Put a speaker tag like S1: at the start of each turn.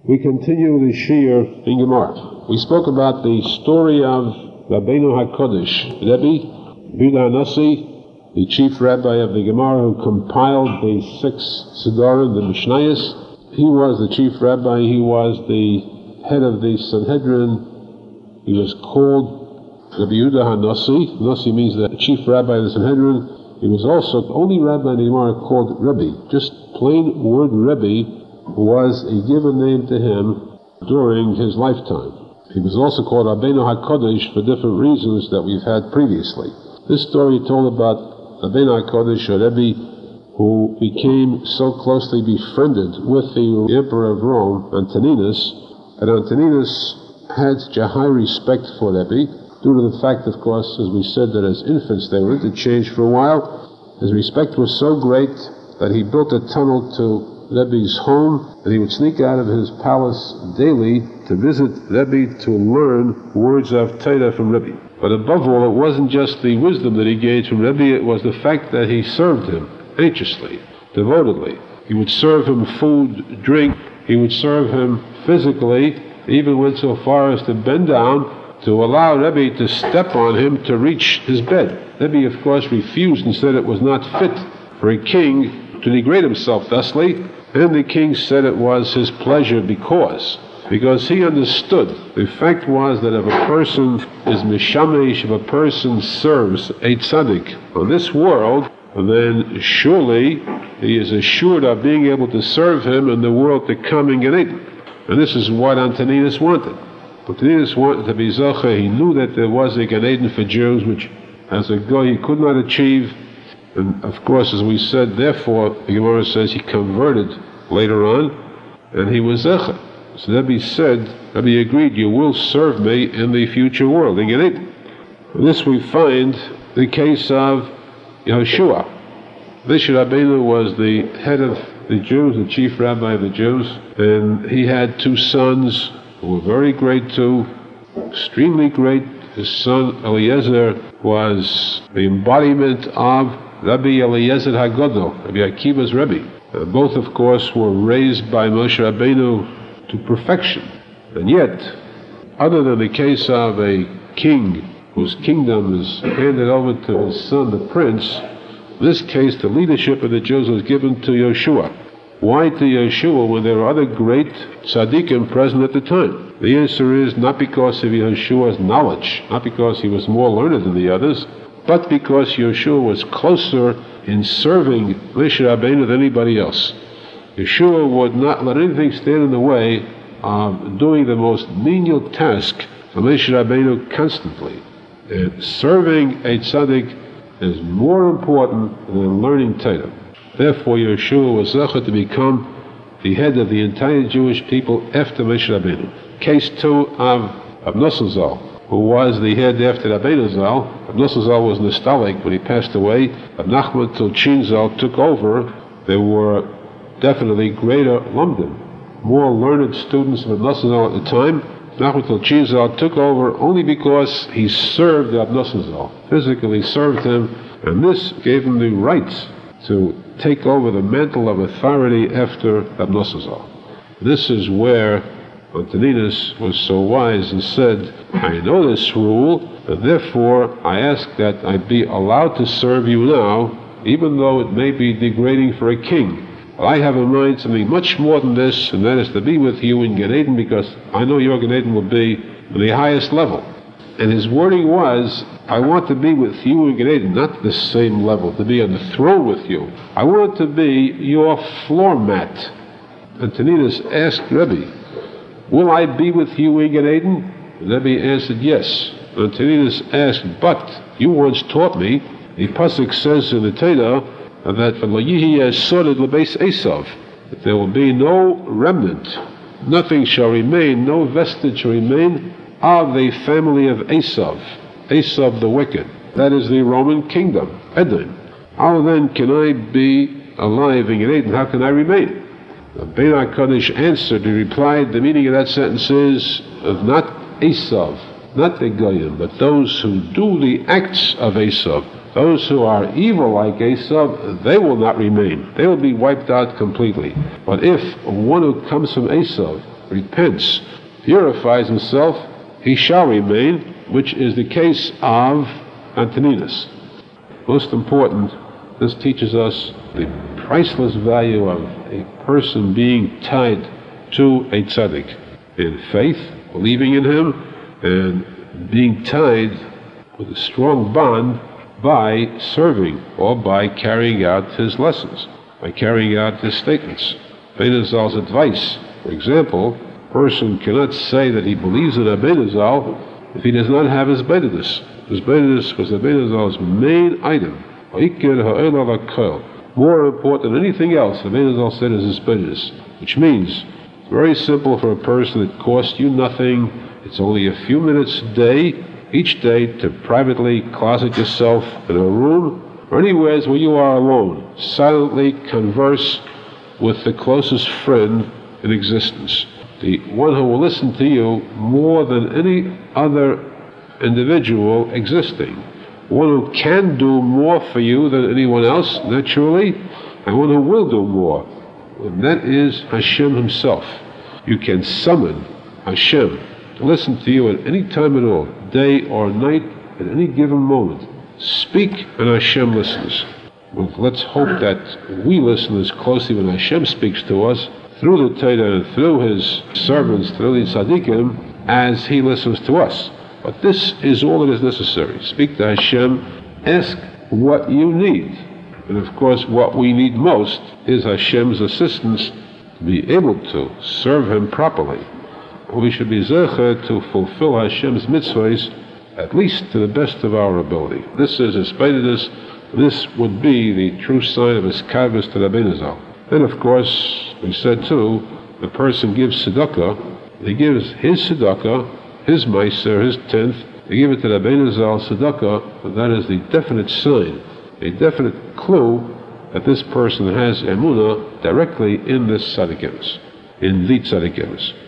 S1: We continue the Shir in Gemara. We spoke about the story of Rabbeinu HaKodesh, Rebbe Yehuda HaNasi, the chief rabbi of the Gemara who compiled the 6 Siddharim, the Mishnayos. He was the chief rabbi, he was the head of the Sanhedrin. He was called Rabbi Yehuda HaNasi. Nasi means the chief rabbi of the Sanhedrin. He was also the only rabbi in the Gemara called Rebbe. Just plain word Rebbe was a given name to him during his lifetime. He was also called Rabbeinu HaKodesh for different reasons that we've had previously. This story told about Rabbeinu HaKodesh, a Rebbe who became so closely befriended with the Emperor of Rome, Antoninus, and Antoninus had such a high respect for Rebbe, due to the fact, of course, as we said, that as infants they were interchanged for a while. His respect was so great that he built a tunnel to Rebbe's home, and he would sneak out of his palace daily to visit Rebbe to learn words of Torah from Rebbe. But above all, it wasn't just the wisdom that he gained from Rebbe, it was the fact that he served him anxiously, devotedly. He would serve him food, drink, he would serve him physically, even went so far as to bend down to allow Rebbe to step on him to reach his bed. Rebbe, of course, refused and said it was not fit for a king to degrade himself thusly, and the king said it was his pleasure because he understood. The fact was that if a person is mishamesh, if a person serves a tzaddik on this world, then surely he is assured of being able to serve him in the world to come in Gan Eden. And this is what Antoninus wanted. Antoninus wanted to be Zocheh. He knew that there was a Gan Eden for Jews, which as a goy he could not achieve. And of course, as we said, therefore, the Gemara says he converted later on, and he was Zecher. So Rebbe said, Rebbe agreed, you will serve me in the future world, in Gan Eden. In this we find the case of Yehoshua. Moshe Rabbeinu was the head of the Jews, the chief rabbi of the Jews, and he had 2 sons who were very great too, extremely great. His son Eliezer was the embodiment of Rabbi Eliezer HaGadol, Rabbi Akiva's Rebbe. Both, of course, were raised by Moshe Rabbeinu to perfection. And yet, other than the case of a king whose kingdom is handed over to his son, the prince, in this case, the leadership of the Jews was given to Yeshua. Why to Yeshua when there were other great tzaddikim present at the time? The answer is not because of Yeshua's knowledge, not because he was more learned than the others, but because Yeshua was closer in serving Moshe Rabbeinu than anybody else. Yeshua would not let anything stand in the way of doing the most menial task for Moshe Rabbeinu constantly. And serving a tzaddik is more important than learning Torah. Therefore, Yeshua was zecher to become the head of the entire Jewish people after Moshe Rabbeinu. Case 2 of Nosson Zal, who was the head after Rabbeinu Zal. Nosson Zal was nostalgic when he passed away. Nachman Tulchin Zal took over. There were definitely greater lumdim, more learned students of Nosson Zal at the time. Nachman Tulchin Zal took over only because he served Nosson Zal, physically served him, and this gave him the rights to take over the mantle of authority after Nosson Zal. This is where Antoninus was so wise and said, I know this rule, and therefore I ask that I be allowed to serve you now, even though it may be degrading for a king. But I have in mind something much more than this, and that is to be with you in Gan Eden, because I know your Gan Eden will be on the highest level. And his wording was, I want to be with you in Gan Eden, not the same level, to be on the throne with you. I want to be your floor mat. Antoninus asked Rebbe, will I be with you in Gan Eden? Rebbe answered, yes. Antoninus asked, but you once taught me, the pasuk says in the Torah, that that there will be no remnant, nothing shall remain, no vestige shall remain of the family of Esav, Esav the wicked. That is the Roman kingdom, Edom. How then can I be alive in Gan Eden? How can I remain? Rabbeinu HaKodesh answered, he replied, the meaning of that sentence is of not Esav, not the Goyim, but those who do the acts of Esav. Those who are evil like Esav, they will not remain. They will be wiped out completely. But if one who comes from Esav repents, purifies himself, he shall remain, which is the case of Antoninus. Most important, this teaches us the priceless value of a person being tied to a tzaddik in faith, believing in him, and being tied with a strong bond by serving or by carrying out his lessons, by carrying out his statements. Rabbeinu Zal's advice, for example, a person cannot say that he believes in Rabbeinu Zal if he does not have his Beidinus. His Beidinus was Rabbeinu Zal's main item. More important than anything else, Rabbeinu Zal said, is his Beidinus, which means it's very simple for a person. It costs you nothing. It's only a few minutes a day, each day, to privately closet yourself in a room or anywhere where you are alone. Silently converse with the closest friend in existence, the one who will listen to you more than any other individual existing, one who can do more for you than anyone else, naturally, and one who will do more, and that is Hashem himself. You can summon Hashem to listen to you at any time at all, day or night, at any given moment. Speak and Hashem listens. Well, let's hope that we listen as closely when Hashem speaks to us through the Torah and through his servants, through the tzaddikim, as he listens to us. But this is all that is necessary. Speak to Hashem, ask what you need. And of course, what we need most is Hashem's assistance to be able to serve him properly. We should be zecher to fulfill Hashem's mitzvahs, at least to the best of our ability. This is his Beidinus. This would be the true sign of his kavus to Rabbeinu Zal. Then, of course, we said too, the person gives tzedakah. He gives his tzedakah, his meiser, his tenth. They give it to Rabbeinu Zal tzedakah, but that is the definite sign, a definite clue that this person has emunah directly in this tzaddikim, in the tzaddikim.